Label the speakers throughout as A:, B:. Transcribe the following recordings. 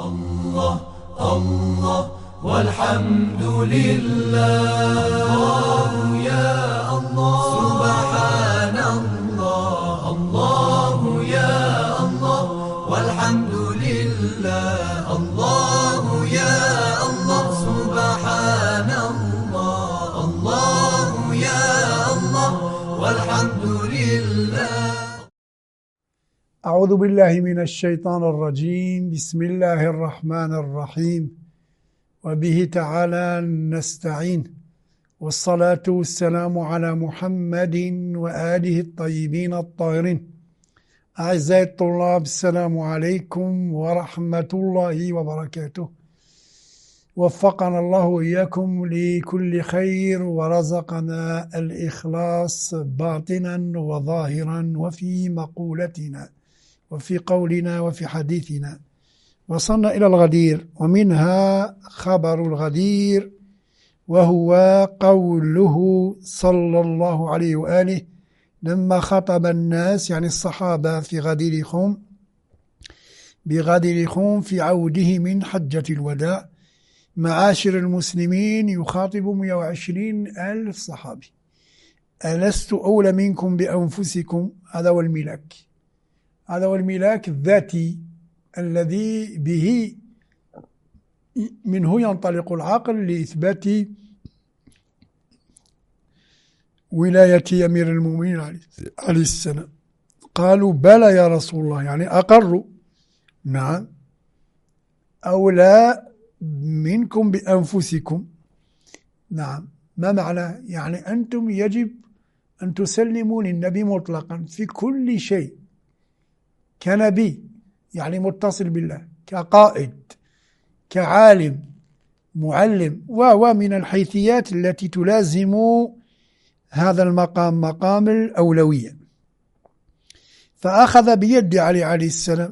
A: الله الله والحمد لله. الله يا الله سبحان الله. الله يا الله والحمد لله. الله يا الله سبحان الله. الله يا الله والحمد لله.
B: أعوذ بالله من الشيطان الرجيم. بسم الله الرحمن الرحيم، وبه تعالى نستعين، والصلاة والسلام على محمد وآله الطيبين الطاهرين. أعزائي الطلاب، السلام عليكم ورحمة الله وبركاته. وفقنا الله وإياكم لكل خير، ورزقنا الإخلاص باطنا وظاهرا، وفي مقولتنا وفي قولنا وفي حديثنا. وصلنا إلى الغدير، ومنها خبر الغدير، وهو قوله صلى الله عليه وآله لما خطب الناس، يعني الصحابة، في غدير خوم، بغدير خوم في عوده من حجة الوداع. معاشر المسلمين، يخاطب 120,000 صحابي. ألست أولى منكم بأنفسكم؟ هذا هو الملاك، هذا هو الملاك الذاتي الذي به منه ينطلق العقل لإثبات ولاية أمير المؤمنين عليه السلام. قالوا بلى يا رسول الله، يعني أقروا، نعم، أولى منكم بأنفسكم. نعم، ما معنى؟ يعني أنتم يجب أن تسلموا للنبي مطلقا في كل شيء، كنبي يعني متصل بالله، كقائد، كعالم، معلم، ومن الحيثيات التي تلازم هذا المقام، مقام الأولوية. فأخذ بيد علي عليه السلام،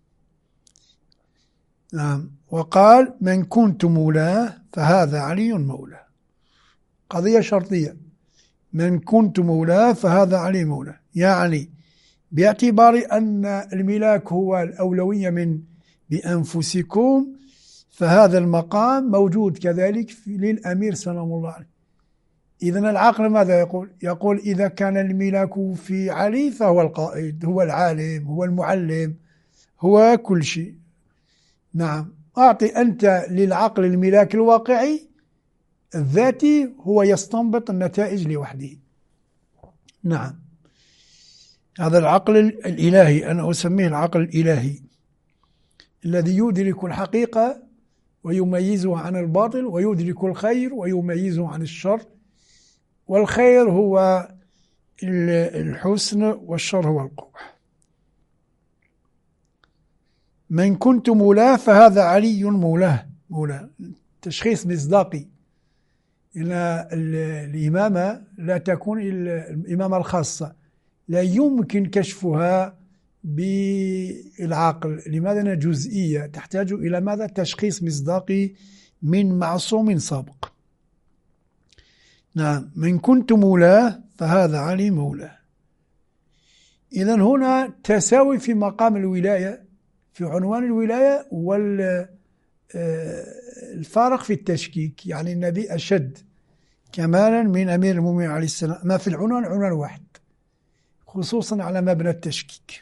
B: نعم، وقال من كنت مولاه فهذا علي مولاه. قضية شرطية، من كنت مولاه فهذا علي مولاه، يعني باعتبار أن الملاك هو الأولوية من بأنفسكم، فهذا المقام موجود كذلك للأمير سلام الله عليه. إذن العقل ماذا يقول؟ يقول إذا كان الملاك في علي فهو القائد، هو العالم، هو المعلم، هو كل شيء. نعم، أعطي أنت للعقل الملاك الواقعي الذاتي، هو يستنبط النتائج لوحده. نعم، هذا العقل الإلهي، أنا أسميه العقل الإلهي، الذي يدرك الحقيقة ويميزه عن الباطل، ويدرك الخير ويميزه عن الشر. والخير هو الحسن، والشر هو القبح. من كنت مولاه فهذا علي مولاه. تشخيص مصداقي. إن الإمامة لا تكون الإمامة الخاصة، لا يمكن كشفها بالعقل. لماذا؟ أنها جزئية، تحتاج إلى ماذا؟ تشخيص مصداقي من معصوم سابق. نعم، من كنت مولاه فهذا علي مولاه. إذن هنا تساوي في مقام الولاية، في عنوان الولاية، والفارق في التشكيك. يعني النبي أشد كمالا من أمير المؤمنين عليه السلام، ما في العنوان عنوان واحد، خصوصا على مبنى التشكيك.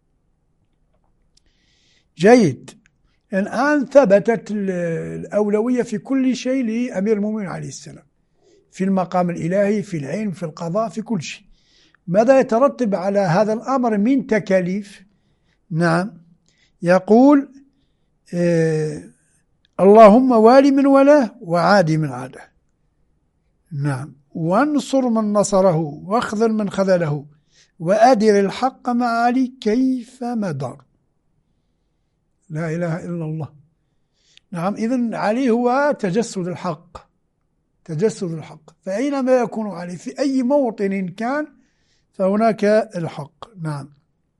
B: جيد، الآن ثبتت الأولوية في كل شيء لأمير المؤمنين عليه السلام، في المقام الإلهي، في العلم، في القضاء، في كل شيء. ماذا يترتب على هذا الأمر من تكاليف؟ نعم، يقول اللهم والي من ولاه وعادي من عاده. نعم، وانصر من نصره واخذل من خذله، وأدر الحق مع علي كيف مدار. لا إله إلا الله. نعم، إذن علي هو تجسد الحق، تجسد الحق. فأينما يكون علي، في أي موطن كان، فهناك الحق. نعم،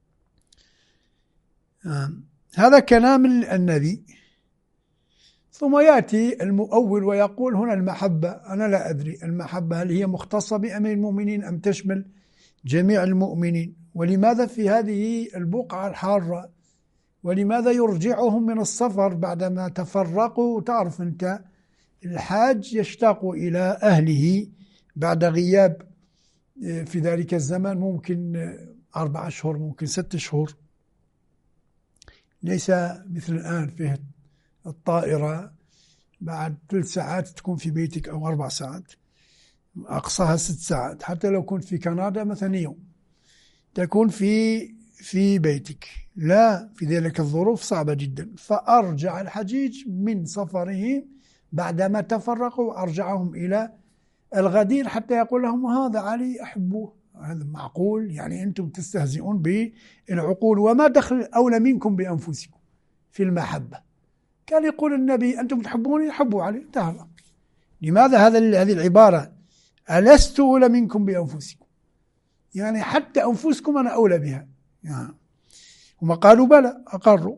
B: هذا كلام النبي. ثم يأتي المؤول ويقول هنا المحبة. أنا لا أدري المحبة هل هي مختصة بأمير المؤمنين أم تشمل جميع المؤمنين؟ ولماذا في هذه البقعة الحارة ولماذا يرجعهم من السفر بعدما تفرقوا؟ تعرف أنت الحاج يشتاق إلى أهله بعد غياب في ذلك الزمن ممكن 4 أشهر، ممكن 6 شهور، ليس مثل الآن فيه الطائرة بعد 3 ساعات تكون في بيتك أو 4 ساعات، أقصاها 6 ساعات. حتى لو كنت في كندا مثلا يوم تكون في بيتك. لا، في ذلك الظروف صعبة جدا. فأرجع الحجيج من صفرهم بعدما تفرقوا، أرجعهم إلى الغدير حتى يقول لهم هذا علي أحبه. هذا معقول؟ يعني أنتم تستهزئون بالعقول، وما دخل أولى منكم بأنفسكم في المحبة. كان يقول النبي أنتم تحبوني، حبوا علي، انتهى. لماذا هذه العبارة ألست أولى منكم بأنفسكم؟ يعني حتى أنفسكم أنا أولى بها يعني. هم قالوا بلى، أقروا.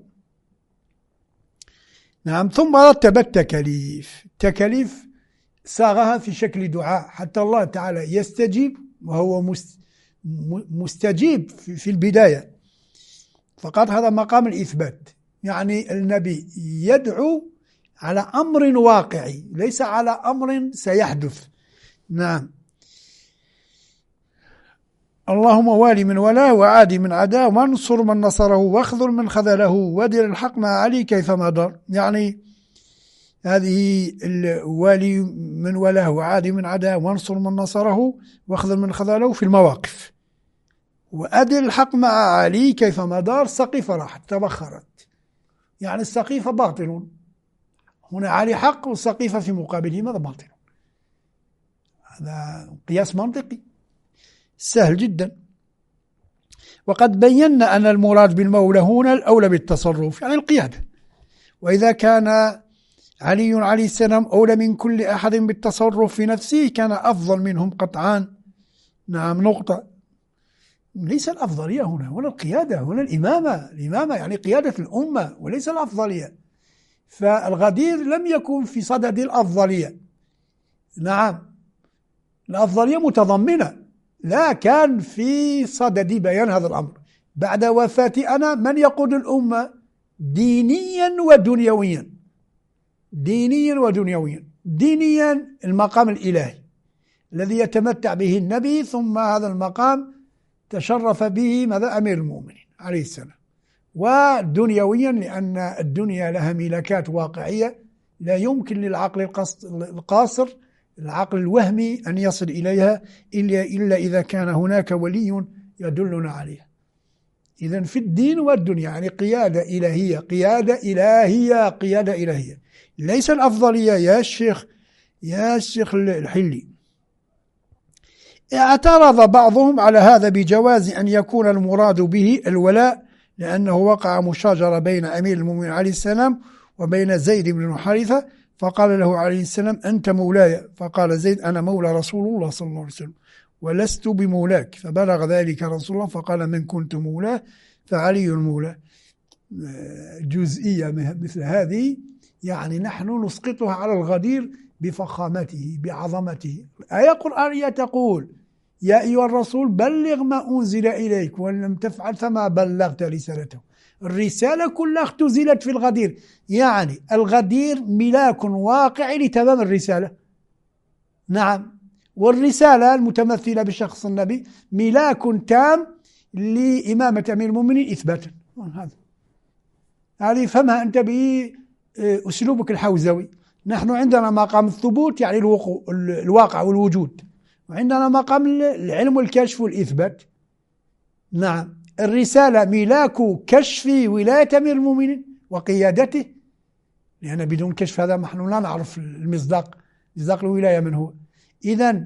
B: نعم. ثم رتب التكاليف صاغها في شكل دعاء حتى الله تعالى يستجيب، وهو مستجيب في البداية فقط. هذا مقام الإثبات، يعني النبي يدعو على أمر واقعي ليس على أمر سيحدث. نعم. اللهم والي من والاه وعادي من عداه وانصر من نصره واخذل من خذله ودر الحق مع علي كيفما دار. يعني هذه والي من والاه وعادي من عداه وانصر من نصره واخذل من خذله في المواقف، وأدر الحق مع علي كيفما دار. سقيفة راحت تبخرت، يعني السقيفة باطل، هنا علي حق والسقيفة في مقابله ماذا؟ باطل. هذا قياس منطقي سهل جدا. وقد بينا أن المراد بالمولى هنا الأولى بالتصرف، يعني القيادة. وإذا كان علي عليه السلام أولى من كل أحد بالتصرف في نفسه كان أفضل منهم قطعا. نعم. نقطة. ليس الأفضلية هنا ولا القيادة، هنا الإمامة يعني قيادة الأمة وليس الأفضلية. فالغدير لم يكن في صدد الأفضلية. نعم. الأفضلية متضمنة، لا، كان في صدد بيان هذا الأمر. بعد وفاتي أنا من يقود الأمة دينيا ودنيويا؟ دينيا المقام الإلهي الذي يتمتع به النبي، ثم هذا المقام تشرف به ماذا؟ أمير المؤمنين عليه السلام. ودنيويا لأن الدنيا لها ملكات واقعية لا يمكن للعقل القاصر، العقل الوهمي، أن يصل إليها إلا إذا كان هناك ولي يدلنا عليها. إذن في الدين والدنيا يعني قيادة إلهية ليس الأفضلية يا الشيخ الحلي. اعترض بعضهم على هذا بجواز أن يكون المراد به الولاء، لأنه وقع مشاجرة بين أمير المؤمنين عليه السلام وبين زيد بن حارثة، فقال له عليه السلام أنت مولاي، فقال زيد أنا مولى رسول الله صلى الله عليه وسلم ولست بمولاك، فبلغ ذلك رسول الله فقال من كنت مولاه فعلي المولى. جزئية مثل هذه يعني نحن نسقطها على الغدير بفخامته بعظمته. آية قرآنية تقول يا أيها الرسول بلغ ما أنزل إليك وإن لم تفعل فما بلغت رسالته. الرسالة كلها اختزلت في الغدير، يعني الغدير ملاك واقع لتمام الرسالة. نعم. والرسالة المتمثلة بشخص النبي ملاك تام لإمامة أمير المؤمنين إثباتا. هذه فهمها أنت بأسلوبك الحوزوي. نحن عندنا مقام الثبوت يعني الواقع والوجود، وعندنا مقام العلم والكشف والإثبات. نعم. الرسالة ملاك كشف ولاية أمير المؤمنين وقيادته، لأن بدون كشف هذا نحن لا نعرف مصداق الولاية من هو. إذن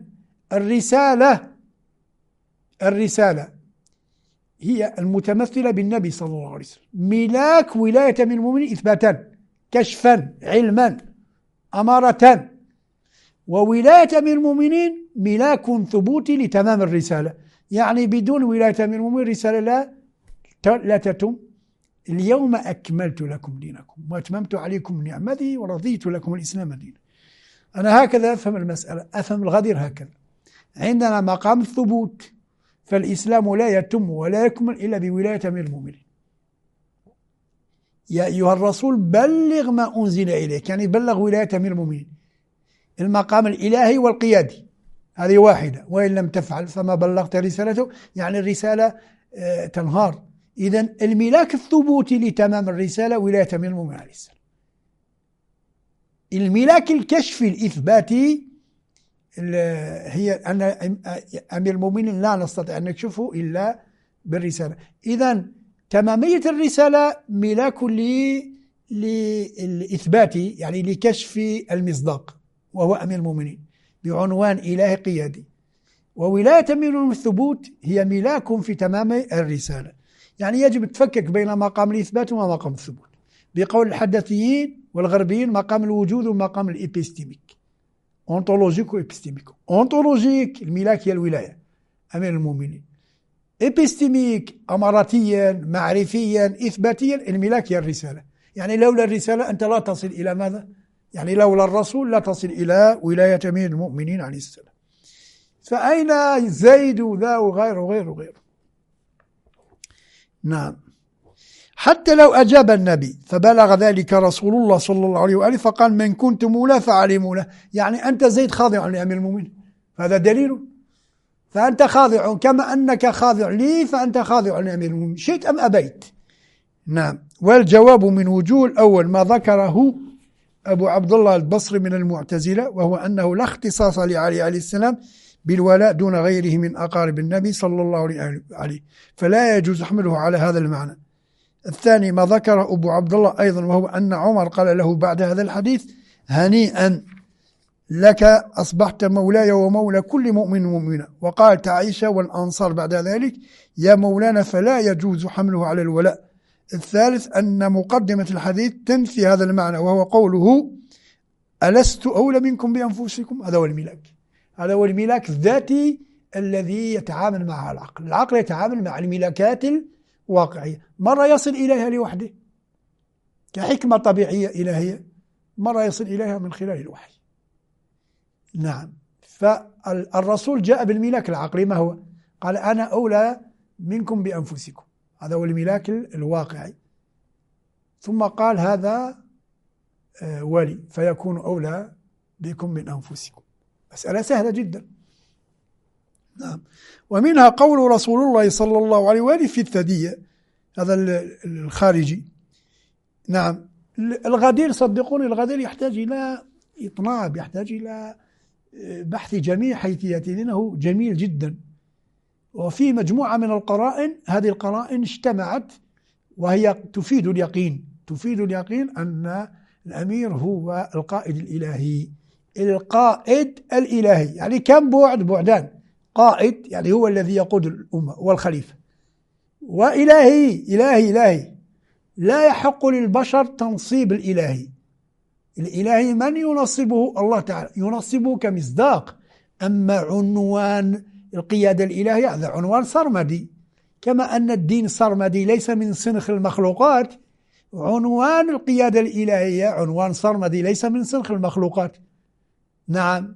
B: الرسالة هي المتمثلة بالنبي صلى الله عليه وسلم، ملاك ولاية أمير المؤمنين إثباتا كشفا علما أمارة، وولاية أمير المؤمنين ملاك ثبوتي لتمام الرسالة. يعني بدون ولاية أمير المؤمنين رسالة لا تتم. اليوم أكملت لكم دينكم وأتممت عليكم نعمتي ورضيت لكم الإسلام دينا. أنا هكذا أفهم المسألة، أفهم الغدير هكذا. عندنا مقام الثبوت، فالإسلام لا يتم ولا يكمل إلا بولاية أمير المؤمنين. يا أيها الرسول بلغ ما أنزل إليك، يعني بلغ ولاية أمير المؤمنين. المقام الإلهي والقيادي هذه واحدة، وإن لم تفعل فما بلغت رسالته، يعني الرسالة تنهار. إذن الملاك الثبوتي لتمام الرسالة ولاية أمير المؤمنين عليه السلام. الملاك الكشفي الإثباتي هي أن أمير المؤمنين لا نستطيع أن نكشفه إلا بالرسالة. إذن تمامية الرسالة ملاك للإثباتي، يعني لكشف المصداق، وهو أمير المؤمنين بعنوان إله قيادي. وولاية أمير المؤمنين الثبوت هي ملاك في تمام الرسالة. يعني يجب تفكك بين مقام الإثبات ومقام الثبوت. بقول الحدثيين والغربيين مقام الوجود ومقام الإبستيميك، أونتولوجيك وإبستيميك. أونتولوجيك الملاك هي الولاية أمير المؤمنين، إبستيميك أماراتيا معرفيا إثباتيا الملاك هي الرسالة. يعني لولا الرسالة أنت لا تصل إلى ماذا؟ يعني لولا الرسول لا تصل إلى ولاية أمير المؤمنين عليه السلام. فأين زيد وذا وغيره وغيره وغيره؟ نعم. حتى لو أجاب النبي فبلغ ذلك رسول الله صلى الله عليه وآله فقال من كنت مولاه فعلي مولاه، يعني أنت زيد خاضع لأمير المؤمنين، هذا دليل. فأنت خاضع كما أنك خاضع لي، فأنت خاضع لأمير المؤمنين شئت أم أبيت. نعم. والجواب من وجوه الأول ما ذكره أبو عبد الله البصري من المعتزلة، وهو أنه لا اختصاص لعلي عليه السلام بالولاء دون غيره من أقارب النبي صلى الله عليه، فلا يجوز حمله على هذا المعنى. الثاني ما ذكر أبو عبد الله أيضا، وهو أن عمر قال له بعد هذا الحديث هنيئا لك أصبحت مولاي ومولى كل مؤمن ومؤمنة. وقالت عائشة والأنصار بعد ذلك يا مولانا، فلا يجوز حمله على الولاء. الثالث أن مقدمة الحديث تنفي هذا المعنى، وهو قوله ألست أولى منكم بأنفسكم. هذا هو الملاك، هذا هو الملاك الذاتي الذي يتعامل مع العقل. العقل يتعامل مع الملاكات الواقعية، مرة يصل إليها لوحده كحكمة طبيعية إلهية، مرة يصل إليها من خلال الوحي. نعم. فالرسول جاء بالملاك العقلي، ما هو؟ قال أنا أولى منكم بأنفسكم، هذا هو الملاك الواقعي. ثم قال هذا ولي فيكون أولى بكم من أنفسكم. مسألة سهلة جدا. نعم. ومنها قول رسول الله صلى الله عليه وآله في الثدية، هذا الخارجي. نعم. الغدير صدقوني الغدير يحتاج إلى إطناب، يحتاج إلى بحث جميع حيثياته لأنه جميل جدا. وفي مجموعة من القرائن، هذه القرائن اجتمعت وهي تفيد اليقين، تفيد اليقين أن الأمير هو القائد الإلهي. القائد الإلهي يعني كم بعدان، قائد يعني هو الذي يقود الأمة والخليفة، وإلهي إلهي لا يحق للبشر تنصيب الإلهي. الإلهي من ينصبه؟ الله تعالى ينصبه كمصداق. أما عنوان القيادة الإلهية هذا عنوان سرمدي، كما أن الدين سرمدي ليس من سنخ المخلوقات، عنوان القيادة الإلهية عنوان سرمدي ليس من سنخ المخلوقات. نعم.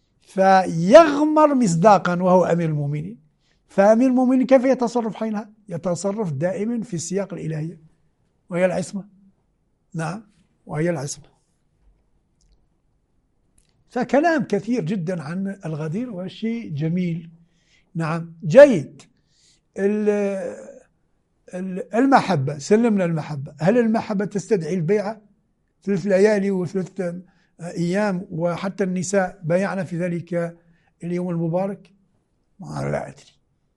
B: فيغمر مصداقا وهو أمير المؤمنين. فأمير المؤمنين كيف يتصرف حينها؟ يتصرف دائما في السياق الإلهية وهي العصمة. نعم، وهي العصمة. فكلام كثير جدا عن الغدير وشيء جميل. نعم، جيد. المحبة، سلمنا المحبة. هل المحبة تستدعي البيعة 3 ليالي و3 أيام، وحتى النساء بايعنا في ذلك اليوم المبارك؟ ما لا أدري.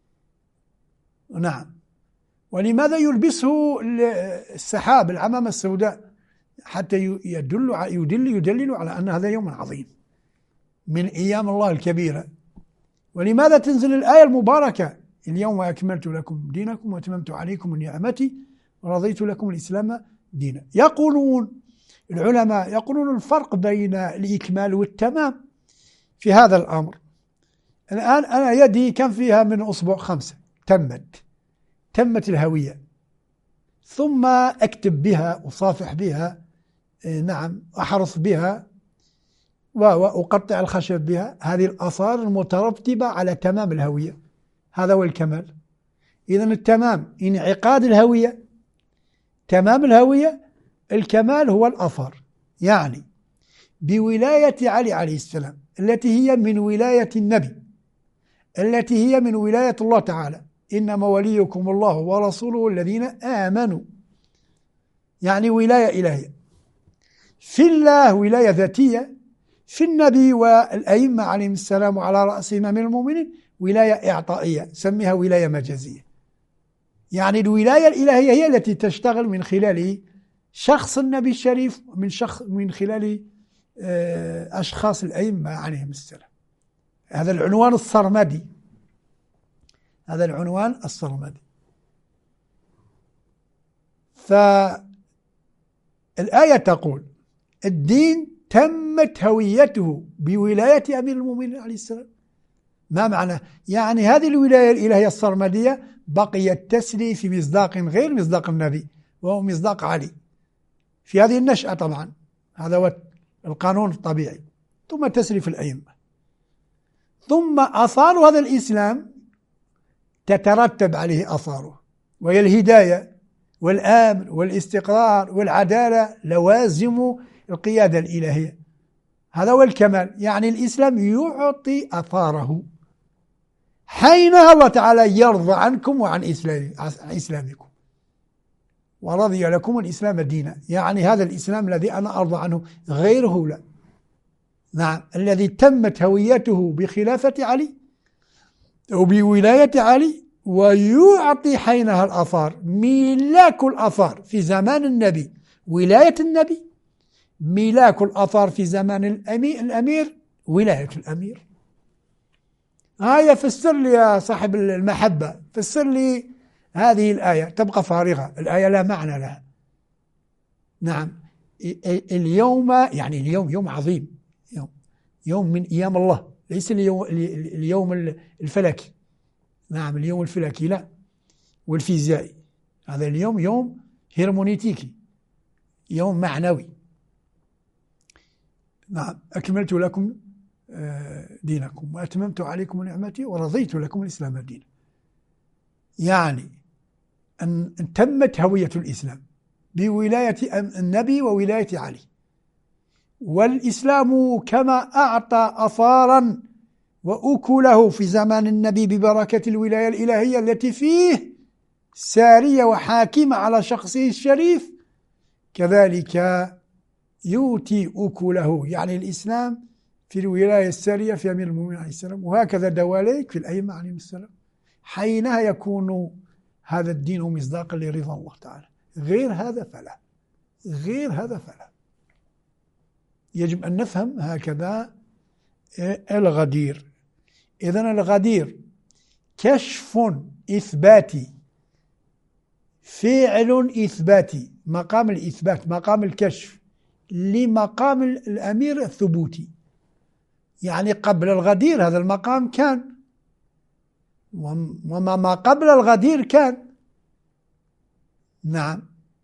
B: نعم. ولماذا يلبسه السحاب العمامة السوداء؟ حتى يدلل على أن هذا يوم عظيم من أيام الله الكبيرة. ولماذا تنزل الآية المباركة اليوم أكملت لكم دينكم وأتممت عليكم نعمتي ورضيت لكم الإسلام دينا؟ يقولون العلماء يقولون الفرق بين الإكمال والتمام في هذا الأمر. الآن أنا يدي كم فيها من أصبع؟ 5. تمت الهوية، ثم أكتب بها، أصافح بها، نعم، أحرص بها، وأقطع الخشب بها. هذه الآثار المترتبة على تمام الهوية، هذا هو الكمال. إذن التمام انعقاد الهوية، تمام الهوية الكمال هو الأثر، يعني بولاية علي عليه السلام التي هي من ولاية النبي، التي هي من ولاية الله تعالى، إنما وليكم الله ورسوله الذين آمنوا، يعني ولاية إلهية. في الله ولاية ذاتية، في النبي والأئمة عليهم السلام وعلى رأسهم من المؤمنين ولاية إعطائية، سميها ولاية مجازية. يعني الولاية الإلهية هي التي تشتغل من خلال شخص النبي الشريف، من خلال أشخاص الأئمة عليهم السلام. هذا العنوان الصرمدي، هذا العنوان الصرمدي. فالآية تقول الدين تمت هويته بولاية أمير المؤمنين عليه السلام. ما معنى؟ يعني هذه الولاية الإلهية الصرمدية بقيت تسري في مصداق غير مصداق النبي، وهو مصداق علي في هذه النشأة طبعا، هذا هو القانون الطبيعي، ثم تسري في الأئمة، ثم آثار هذا الإسلام تترتب عليه آثاره، وهي الهداية والآمن والاستقرار والعدالة، لوازم القيادة الإلهية. هذا هو الكمال، يعني الإسلام يعطي أثاره حينها الله تعالى يرضى عنكم وعن إسلامكم، ورضي لكم الإسلام دينا. يعني هذا الإسلام الذي أنا أرضى عنه، غيره لا. نعم، الذي تمت هويته بخلافة علي وبولاية علي، ويعطي حينها الآثار، ملاك الآثار في زمان النبي ولاية النبي، ملاك الآثار في زمان الأمير ولاية الأمير. هيا فسر لي يا صاحب المحبة، فسر لي هذه الآية، تبقى فارغة، الآية لا معنى لها. نعم، اليوم، يعني اليوم يوم عظيم، يوم من أيام الله، ليس اليوم الفلكي. نعم، اليوم الفلكي لا، والفيزيائي. هذا اليوم يوم هرمونيتيكي، يوم معنوي. نعم، أكملت لكم دينكم وأتممت عليكم نعمتي ورضيت لكم الإسلام دينا. يعني أن تمت هوية الإسلام بولاية النبي وولاية علي، والإسلام كما أعطى أثارا وأكله في زمان النبي ببركة الولاية الإلهية التي فيه سارية وحاكمة على شخصه الشريف، كذلك يؤتي أكله، يعني الإسلام في الولاية السارية في أمير المؤمنين عليه السلام، وهكذا دواليك في الأئمة عليهم السلام. حينها يكون هذا الدين مصداقا لرضا الله تعالى، غير هذا فلا، غير هذا فلا. يجب أن نفهم هكذا الغدير. إذن الغدير كشف إثباتي، فعل إثباتي، مقام الإثبات، مقام الكشف لمقام الأمير الثبوتي. يعني قبل الغدير هذا المقام كان، وما ما قبل الغدير كان. نعم،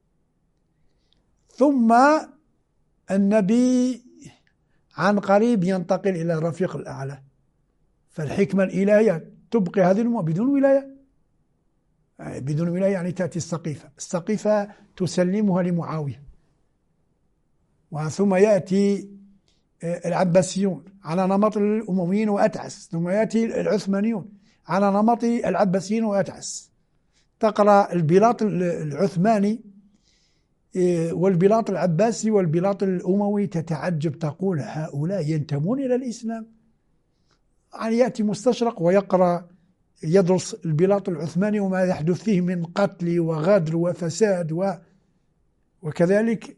B: ثم النبي عن قريب ينتقل إلى الرفيق الأعلى، فالحكمة الإلهية تبقي هذه الأمة بدون ولاية. بدون ولاية يعني تأتي السقيفة تسلمها لمعاوية، وثم يأتي العباسيون على نمط الأمويين وأتعس، ثم يأتي العثمانيون على نمط العباسيين وأتعس. تقرأ البلاط العثماني والبلاط العباسي والبلاط الأموي تتعجب، تقول هؤلاء ينتمون إلى الإسلام. يعني يأتي مستشرق ويقرأ، يدرس البلاط العثماني وما يحدث فيه من قتل وغدر وفساد، وكذلك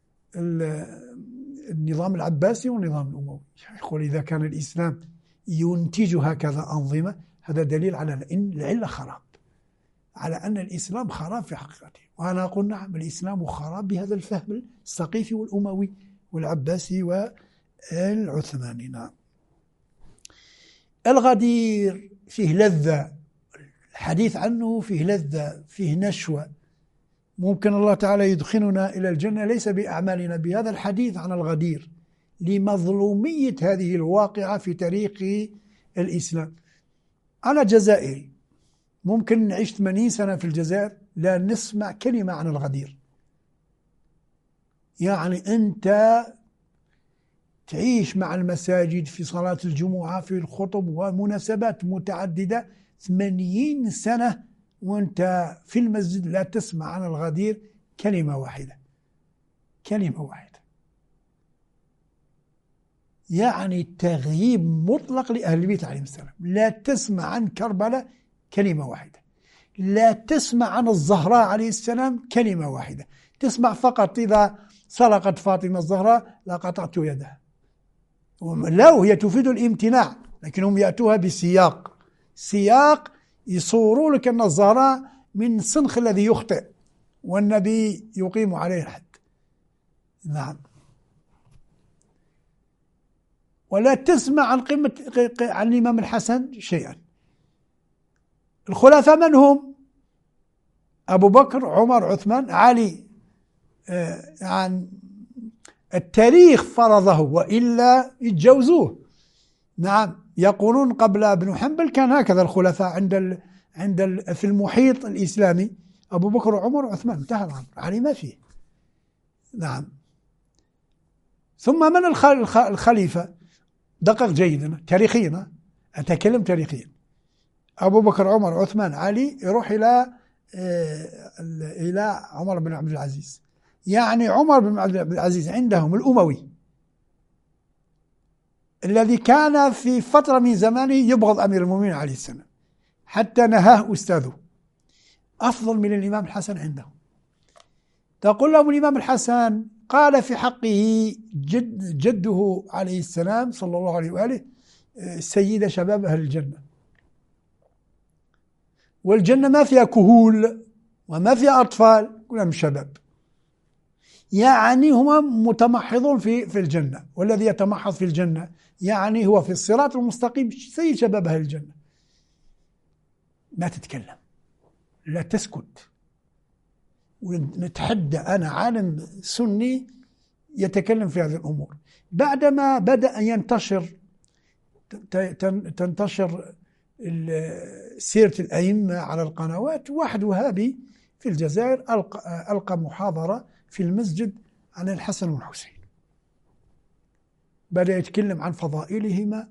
B: النظام العباسي والنظام الأموي. يقول إذا كان الإسلام ينتج هكذا أنظمة، هذا دليل على أن العلة خراب، على أن الإسلام خراب في حقيقته. وأنا أقول نعم، الإسلام خراب بهذا الفهم السقيفي والأموي والعباسي والعثماني. نعم، الغدير فيه لذة، الحديث عنه فيه لذة، فيه نشوة. ممكن الله تعالى يدخلنا إلى الجنة ليس بأعمالنا، بهذا الحديث عن الغدير، لمظلومية هذه الواقعة في تاريخ الإسلام. أنا جزائري، ممكن نعيش 80 سنة في الجزائر لا نسمع كلمة عن الغدير. يعني أنت تعيش مع المساجد في صلاة الجمعة في الخطب ومناسبات متعددة 80 سنة وأنت في المسجد لا تسمع عن الغدير كلمة واحدة، كلمة واحدة. يعني تغييب مطلق لأهل البيت عليهم السلام. لا تسمع عن كربلاء كلمة واحدة، لا تسمع عن الزهراء عليه السلام كلمة واحدة. تسمع فقط إذا سرقت فاطمة الزهراء لقطعت يدها، لا وهي تفيد الامتناع، لكنهم يأتوها بسياق، سياق يصوروا لك أن الزهراء من صنخ الذي يخطئ والنبي يقيم عليه الحد. نعم. ولا تسمع عن الإمام الحسن شيئا. الخلفاء من هم؟ أبو بكر، عمر، عثمان، علي. عن التاريخ فرضه وإلا يتجوزوه. نعم. يقولون قبل ابن حنبل كان هكذا الخلفاء في المحيط الإسلامي أبو بكر وعمر وعثمان، انتهى الأمر. علي ما فيه. نعم. ثم من الخليفة؟ دقق جيدا تاريخيا، أتكلم تاريخيا. أبو بكر، عمر، عثمان، علي، يروح إلى عمر بن عبد العزيز. يعني عمر بن عبد العزيز عندهم الأموي الذي كان في فترة من زمانه يبغض أمير المؤمنين عليه السلام حتى نهاه أستاذه، أفضل من الإمام الحسن عندهم. تقول لهم الإمام الحسن قال في حقه جده عليه السلام صلى الله عليه وآله سيد شباب أهل الجنة، والجنة ما فيها كهول وما فيها أطفال، كلهم شباب. يعني هم متمحضون في الجنة، والذي يتمحض في الجنة يعني هو في الصراط المستقيم سيد شباب أهل الجنة. ما تتكلم، لا تسكت. ونتحدى، أنا عالم سني يتكلم في هذه الأمور. بعدما بدأ تنتشر سيرة الأئمة على القنوات، واحد وهابي في الجزائر ألقى محاضرة في المسجد عن الحسن والحسين، بدأ يتكلم عن فضائلهما،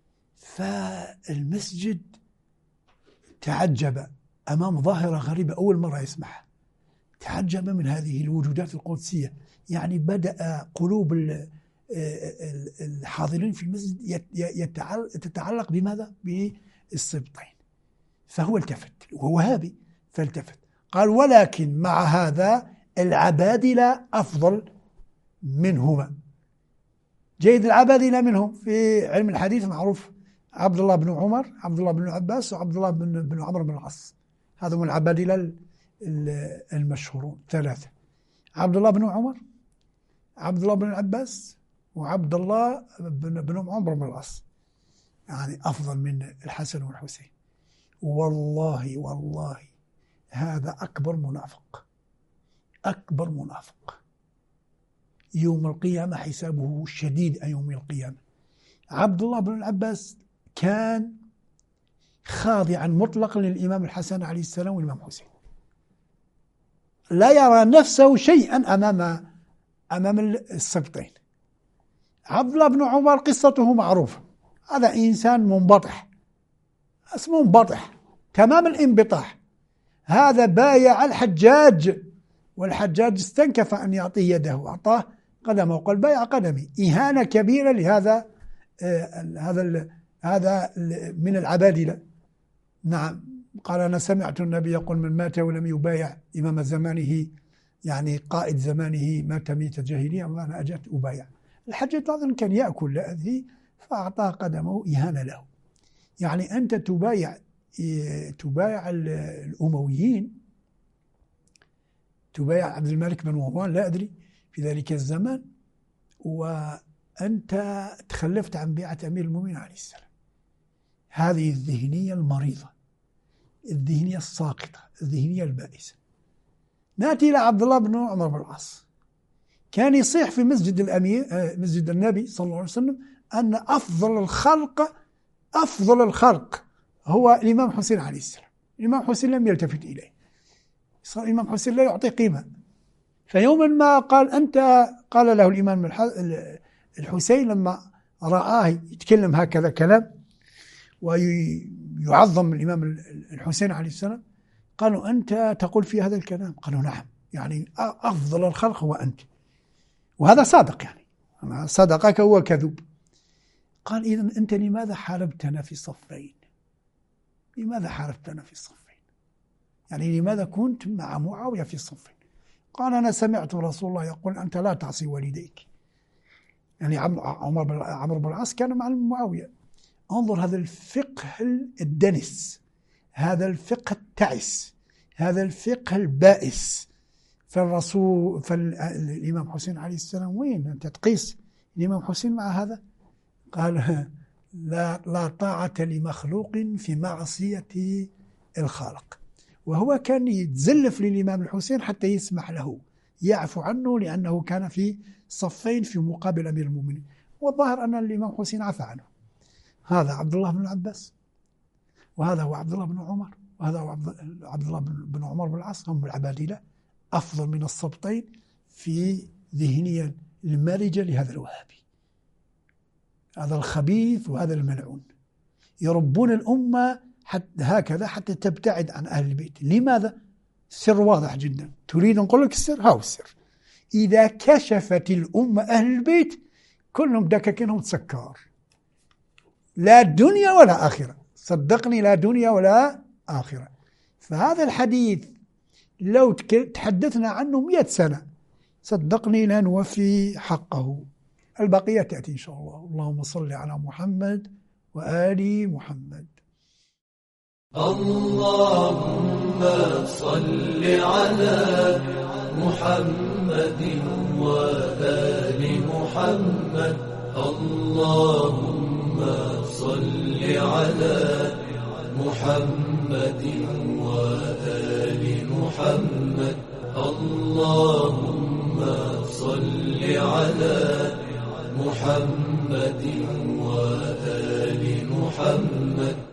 B: فالمسجد تعجب أمام ظاهرة غريبة أول مرة يسمعها، تعجب من هذه الوجودات القدسية. يعني بدأ قلوب الحاضرين في المسجد تتعلق بماذا؟ بالسبطين. فهو التفت، وهو وهابي، فالتفت قال ولكن مع هذا العبادلة أفضل منهما. جيد، العبادلة منهم في علم الحديث معروف عبد الله بن عمر، عبد الله بن عباس، وعبد الله بن عمرو بن العاص. هذا من العبادلة المشهورون ثلاثة: عبد الله بن عمر، عبد الله بن عباس، وعبد الله بن عمرو بن العاص. يعني أفضل من الحسن والحسين. والله والله هذا أكبر منافق، أكبر منافق. يوم القيامة حسابه شديد. يوم القيامة عبد الله بن العباس كان خاضعا مطلقا للإمام الحسن عليه السلام والإمام حسين، لا يرى نفسه شيئا أمام السبطين. عبد الله بن عمر قصته معروفة، هذا إنسان منبطح، اسمه منبطح تمام الانبطاح. هذا بايع الحجاج، والحجاج استنكف أن يعطيه يده، أعطاه قدمه وقال بايع قدمي. إهانة كبيرة لهذا هذا من العبادلة. نعم. قال أنا سمعت النبي يقول من مات ولم يبايع إمام زمانه، يعني قائد زمانه، مات ميتة جاهلية وأنا أجأت أبايع. الحجاج أظن كان يأكل لأذي فأعطاه قدمه إهانة له. يعني أنت تبايع الأمويين، تبايع عبد الملك بن مروان، لا أدري في ذلك الزمان، وأنت تخلفت عن بيعة أمير المؤمنين عليه السلام. هذه الذهنية المريضة، الذهنية الساقطة، الذهنية البائسة. نأتي إلى عبد الله بن عمرو بن العاص. كان يصيح في مسجد مسجد النبي صلى الله عليه وسلم أن أفضل الخلق هو الإمام حسين عليه السلام. الإمام حسين لم يلتفت إليه، صار الإمام حسين لا يعطي قيمة. فيوما ما قال له الإمام الحسين لما رآه يتكلم هكذا كلام ويعظم الإمام الحسين عليه السلام، قالوا أنت تقول في هذا الكلام؟ قالوا نعم، يعني أفضل الخلق هو أنت، وهذا صادق، يعني صدقك هو كذوب. قال إذن أنت لماذا حاربتنا في صفين؟ لماذا حاربتنا في الصفين؟ يعني لماذا كنت مع معاوية في الصفين؟ قال أنا سمعت رسول الله يقول أنت لا تعصي والديك. يعني عمرو بن العاص كان مع معاوية. انظر هذا الفقه الدنس، هذا الفقه التعس، هذا الفقه البائس. فالإمام حسين عليه السلام وين أنت تقيس الإمام حسين مع هذا؟ قال لا طاعة لمخلوق في معصية الخالق. وهو كان يتزلف للإمام الحسين حتى يسمح له، يعفو عنه، لأنه كان في صفين في مقابل أمير المؤمنين، والظاهر أن الإمام حسين عفى عنه. هذا عبد الله بن العباس، وهذا هو عبد الله بن عمر، وهذا هو عبد الله بن عمر بن العاص، هم العبادلة أفضل من السبطين في ذهنية المارجة لهذا الوهابي، هذا الخبيث وهذا الملعون. يربون الأمة هكذا حتى تبتعد عن أهل البيت. لماذا؟ السر واضح جدا. تريد نقول لك السر؟ هاو السر. إذا كشفت الأمة أهل البيت كلهم دكاكينهم تسكر، لا دنيا ولا آخرة، صدقني، لا دنيا ولا آخرة. فهذا الحديث لو تحدثنا عنه 100 سنة صدقني لا نوفي حقه. البقية تأتي إن شاء الله. اللهم صل على محمد وآل محمد.
A: اللهم صل على محمد وآل محمد. اللهم صل على محمد وآل محمد. اللهم صل على محمد وآل محمد.